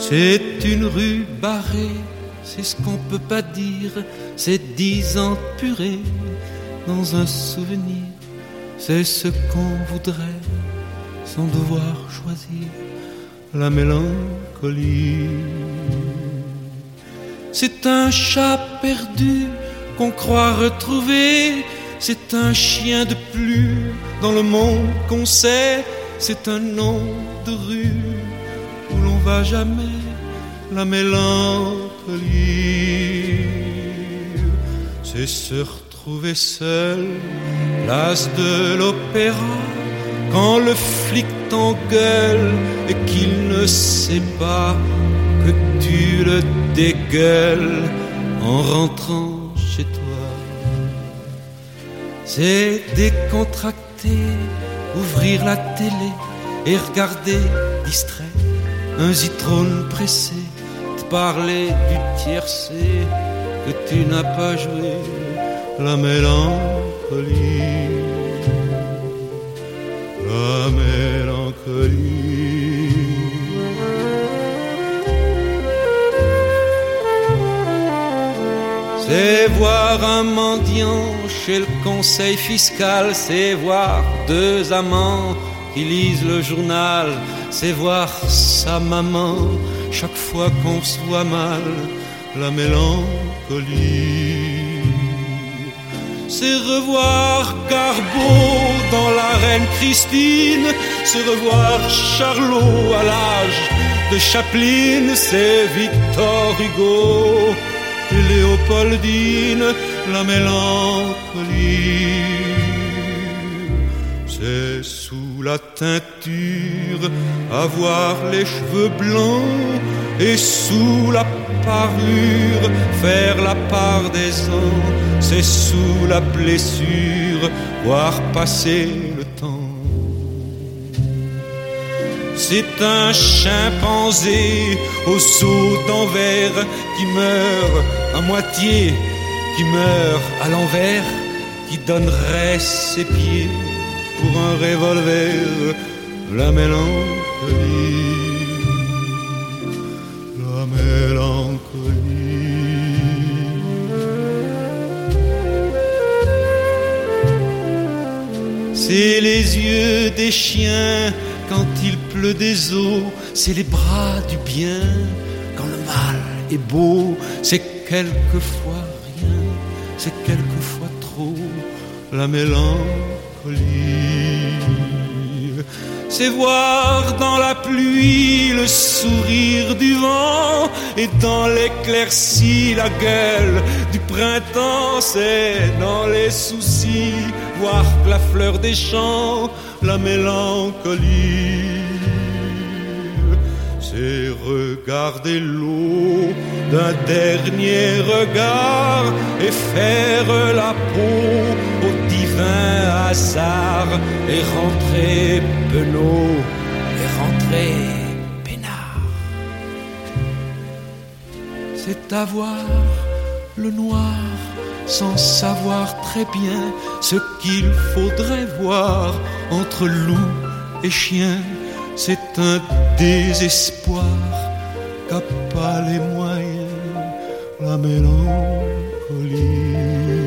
C'est une rue barrée, c'est ce qu'on peut pas dire. C'est 10 ans de purée dans un souvenir. C'est ce qu'on voudrait sans devoir choisir. La mélancolie. C'est un chat perdu qu'on croit retrouver. C'est un chien de plus dans le monde qu'on sait. C'est un nom de rue où l'on va jamais. La mélancolie, c'est se retrouver seul, l'as de l'opéra, quand le flic t'engueule et qu'il ne sait pas que tu le dégueules en rentrant chez toi. C'est décontracté, ouvrir la télé et regarder distrait un zitrone pressé, te parler du tiercé que tu n'as pas joué. La mélancolie, la mélancolie. C'est voir un mendiant chez le conseil fiscal, c'est voir deux amants qui lisent le journal, c'est voir sa maman chaque fois qu'on se voit mal. La mélancolie, c'est revoir Garbeau dans la Reine Christine, c'est revoir Charlot à l'âge de Chaplin, c'est Victor Hugo et Léopoldine. La mélancolie, c'est sous la teinture avoir les cheveux blancs et sous la parure faire la part des ans. C'est sous la blessure voir passer le temps. C'est un chimpanzé aux os d'envers qui meurt à moitié, qui meurt à l'envers, qui donnerait ses pieds pour un revolver. La mélancolie, la mélancolie. C'est les yeux des chiens quand il pleut des eaux, c'est les bras du bien quand le mal est beau. C'est quelquefois rien, c'est quelquefois trop. La mélancolie, c'est voir dans la pluie le sourire du vent et dans l'éclaircie la gueule du printemps. C'est dans les soucis voir la fleur des champs. La mélancolie, c'est regarder l'eau d'un dernier regard et faire la peau au divin hasard et rentrer penaud et rentrer peinard. C'est avoir le noir sans savoir très bien ce qu'il faudrait voir entre loup et chien. C'est un désespoir qu'a pas les moyens. La mélancolie.